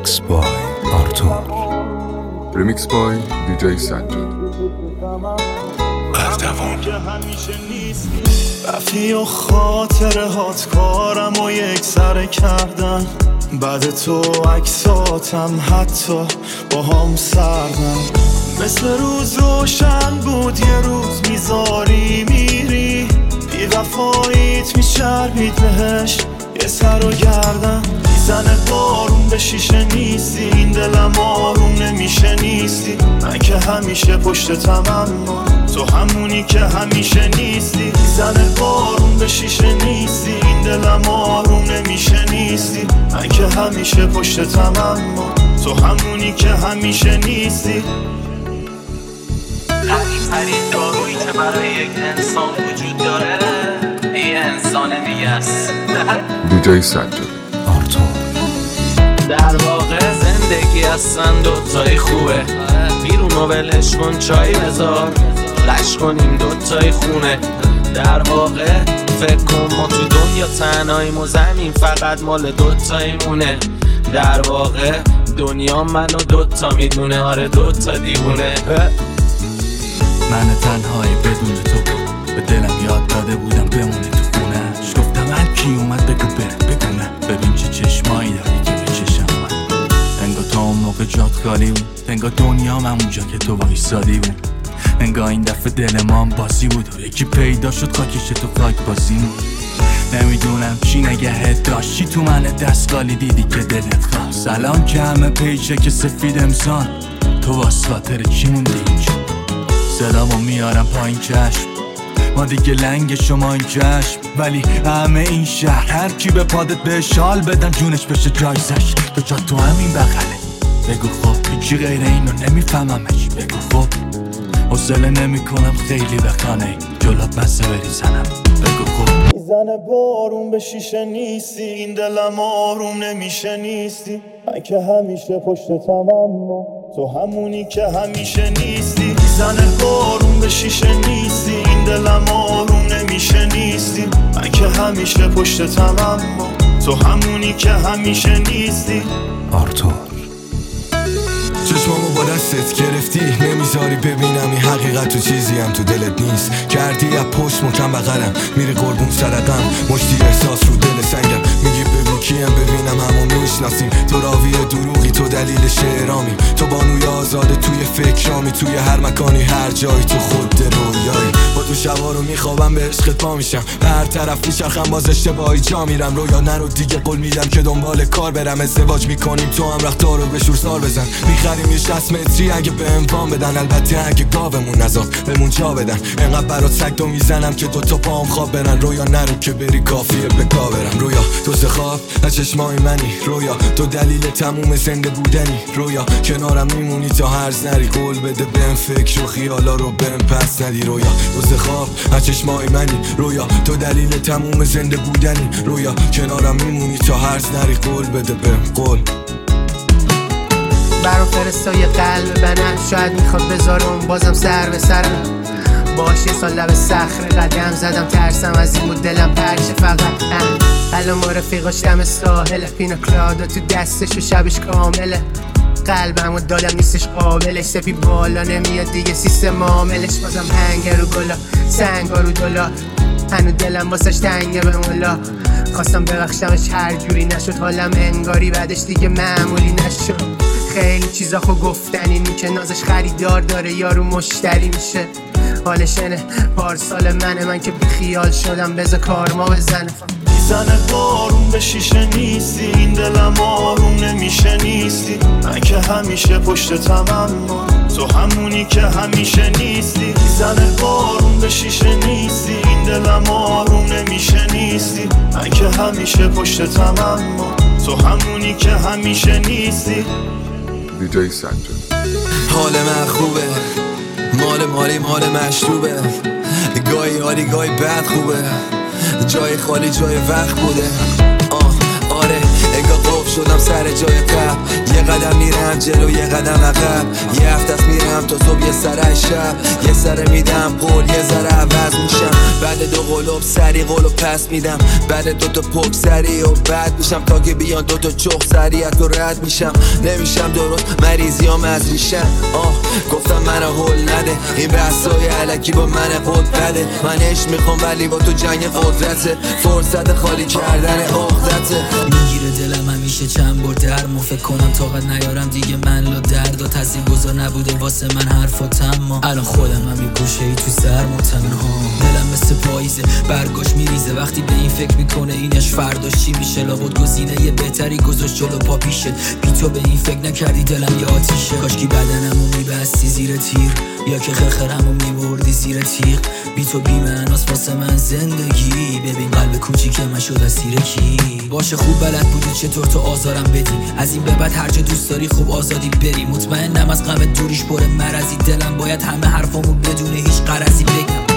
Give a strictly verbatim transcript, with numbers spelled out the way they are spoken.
Remix by Artur. Remix by دی جی سجاد. اردوان رفتی و خاطره هات کارم و یک سره کردن، بعد تو عکساتم حتی با هم سردن. مثل روز روشن بود یه روز میذاری میری، بی وفاییت میچربید بهش یه سر و گردن. میزنه بارون به شیشه نیستی، این دلم آروم نمیشه نیستی. من که همیشه پشتتم اما تو همونی که همیشه نیستی. میزنه بارون به شیشه نیستی، این دلم آروم نمیشه نیستی. من که همیشه پشتتم اما تو همونی که همیشه نیستی. قریب‌ترین دارویی که برای یک انسان وجود داره یه انسان دیگه است. دی جی سجاد. آرتور. در واقع زندگی هستن دوتایی خوبه، بیرونو ولش کن چای بذار، لش کنیم دوتایی خونه. در واقع فکر کن ما تو دنیا تنهاییم و زمین فقط مال دوتایی مونه. در واقع دنیا منو دوتا میدونه، آره دوتا دیوونه. من تنهایی بدون تو به دلم یاد داده بودم بمونه تو خونهش. گفتم هر کی اومد بگو بره بگونه، ببین چه چشمایی داری که به چشم من. انگار تا اون موقع جات خالی بود، انگار دنیام همونجا که تو وایسادی بود. انگار این دفعه دل ما هم بازی بود و یکی پیدا شد خاکش تو خاک بازیمون. نمیدونم چی نگهت داشت، چی تو من دستگالی دیدی که دلت خواست. الان که همه پیچه که سفید امسان، تو واسه خاطر چی موندی اینجا؟ صدامو میارم پایین چشم، ما دیگه لنگ شما این چشم. ولی همه این شهر هر کی به پادت به شال بدن جونش بشه جایزش. تو جا تو همین بغله، بگو خب هیچی غیر اینو نمیفهممش. بگو خب حوصله نمی کنم خیلی بخانه جلات بسه بریزنم. بگو خب میزنه بارون به شیشه نیستی، این دلم آروم نمیشه نیستی. من که همیشه پشتتم اما تو همونی که همیشه نیستی. میزنه بارون به شیشه نیستی، این دلم آروم نمیشه نیستی. من که همیشه پشتتم اما تو همونی که همیشه نیستی. آرتور. چشمامو با دستت گرفتی، نمیذاری ببینم این حقیقت تو چیزی هم تو دلت نیست. کردی از پشت مکم بغلم، میری قربون سرقم، مشتی احساس رو دل سنگم. میگی بگو کیم ببینم همو میشناسیم. تو راوی دروغی، تو دلیل شعرامی، تو بانوی آزاده توی فکرامی. توی هر مکانی هر جایی تو خود رویایی. با تو شبا رو میخوابم به عشقت پا میشم، به هر طرف میچرخم باز اشتباهی جا میرم. رویا نرو دیگه قول میدم که دنبال کار برم. ازدواج میکنیم تو هم رختارو به شور سال بزن. میخریم یه شصت متری اگه به اموان بدن، البته اگه گاومون نزاد بهمون جا بدن. انقدر برات سگ دو میزنم که دوتا پام خواب برن. رویا نرو که بری کافیه به کا برم. رویا تو خواب از چشمای منی، رویا تو دلیل تموم زنده بودنی. رویا کنارم میمونی تا هرز نری، قول بده بهم فکر و خیالا رو بهم پس ندی. رویا تو خواب از چشمای منی، رویا تو دلیل تموم زنده بودنی. رویا کنارم میمونی تا هرز نری، قول بده بهم قول. برام فرستای قلب بنم، شاید میخواد بذارم بازم سر به سرم. باش یه سال لب صخره قدم زدم، ترسم از این بود دلم پرشه فقط. الان ما رفیقاش دم ساحله، پینا کلادا تو دستش و شبش کامله. قلبم و دادم نیستش قابلش، سپی بالا نمیاد دیگه سیستم معاملش. بازم هنگ رو گلا سنگا رو دلا، هنو دلم واسش تنگه به مولا. خواستم ببخشمش هر جوری نشد، حالم انگاری بعدش دیگه معمولی نشد. خیلی چیزا خو گفتنی میشه، نازش خریدار داره یارو مشتری میشه. حالش اینه پارسال منه، من که بیخیال شدم بذار کار ما بزنه. میزنه بارون به شیشه نیستی، این دلم آروم نمیشه نیستی. من که همیشه پشتتم اما تو همونی که همیشه نیستی. میزنه بارون به شیشه نیستی، این دلم آروم نمیشه نیستی. من که همیشه پشتتم اما تو همونی که همیشه نیستی. دی جی سجاد. حال من خوبه، مال مالی مال مشروبه. گاهی حالی گاهی بد خوبه، جای خالی جای وقت بوده. آه آره انگار قف شدم سر جای قبل، یه قدم میرم میرم جلو یه قدم عقب، یه هفته است میرم تا صبح یه سر شب، یه سر میدم قول یه ذره عوض میشم، بعد دو قلوب سری قولو پس میدم، بعد دو تا پک سری و بعد میشم تا که بیان دو تا چخ سریعت و رد میشم، نمیشم درست مریضیام از ریشم. آه گفتم من هول نده، این بحثای علکی با من قد بده، من عشق میخوام ولی با تو جنگ قدرته، فرصت خالی کردن عقدته. میگیره دلم همیشه چند بار درمو، فکر کنم طاقت نیارم دیگه من لا درد و تاثیر گذار نبوده واسه من حرفاتم، ما الان خودم هم یه گوشه ای تو سرم و تنها، دلم مثل پاییزه برگاش میریزه، وقتی به این فکر میکنه اینش فرداش چی میشه، لابد گزینه یه بهتری گذاشت جلو پا پیشت، بی تو به این فکر نکردی دلم یه آتیشه، کاشکی بدنمو میبستی زیر تیر یا که خرخرمو میبردی زیر تیغ، بی تو بی معناست واسه من زندگی، ببین قلب کوچیک من شد اسیر کی، باشه خوب بلد بودی چطور تو آزارم بدی، از این به بعد هر جا دوست داری خوب آزادی بری، مطمئنم از غم دوریش پر مرضی، دلم باید همه حرفامو بدون هیچ غرضی بگم.